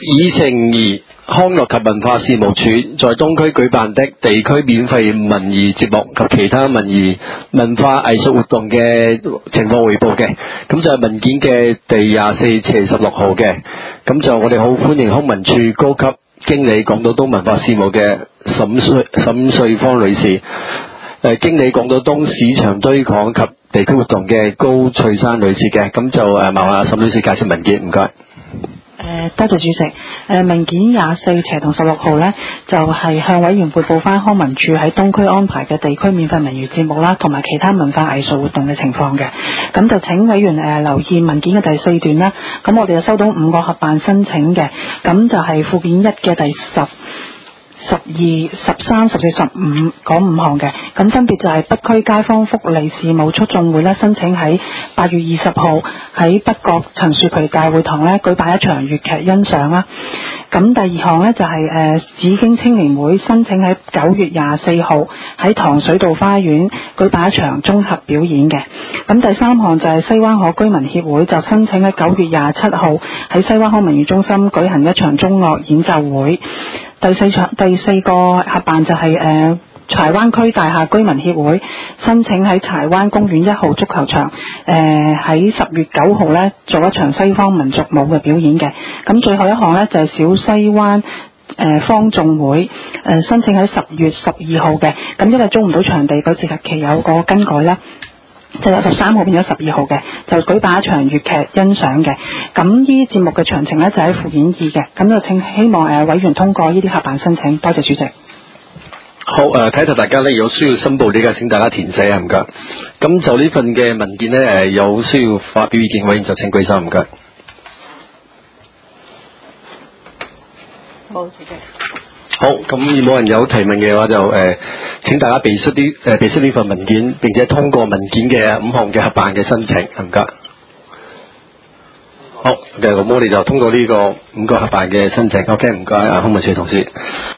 議程2康樂及文化事務署在東區舉辦的地區免費文娛節目及其他文化藝術活動嘅情況匯報嘅，咁就係文件嘅第24/16號嘅，咁就我哋好歡迎康文署高級經理港島東文化事務嘅沈瑞芳女士，經理港島東市場推廣及地區活動嘅高翠珊女士嘅，咁就麻煩沈女士介紹文件，唔該。 多謝主席。文件24/16號呢，就係向委員匯報翻康文署喺東區安排嘅地區免費文娛節目啦，同埋其他文化藝術活動嘅情況嘅。咁就請委員留意文件嘅第4段啦。咁我哋就收到5個合辦申請嘅，咁就係附件1嘅第10、12、13、14、15嗰5項嘅，咁分別就係北區街坊福利事務促進會咧，申請喺8月20號喺北角陳樹培大會堂咧舉辦一場粵劇欣賞啦。咁第2項咧就係紫荊青年會申請喺9月24號喺糖水道花園舉辦一場綜合表演嘅。咁第3項就係西灣河居民協會就申請喺9月27號喺西灣河文娛中心舉行一場中樂演奏會。第4個合辦就係柴灣區大廈居民協會申請喺柴灣公園1號足球場喺10月9號咧做一場西方民族舞嘅表演嘅。咁最後一項咧就係小西灣方眾會申請喺10月12號嘅。咁因為租唔到場地，嗰次日期有個更改啦，就有13號變咗12號嘅，就舉辦一場粵劇欣賞嘅。咁呢啲節目嘅詳情咧就喺附件2嘅，咁就希望委員通過呢啲合辦申請。多謝主席。 好，睇睇大家咧有需要申報呢個，請大家填寫啊，唔該。咁就呢份嘅文件咧，有需要發表意見委員就請舉手，唔該。 冇，主席。 好，咁冇人有提問嘅話就請大家備出呢份文件，並且通過文件嘅5項嘅合辦嘅申請，唔該。好嘅，咁我哋就通過呢個5個合辦嘅申請。OK，唔該，康文署同事。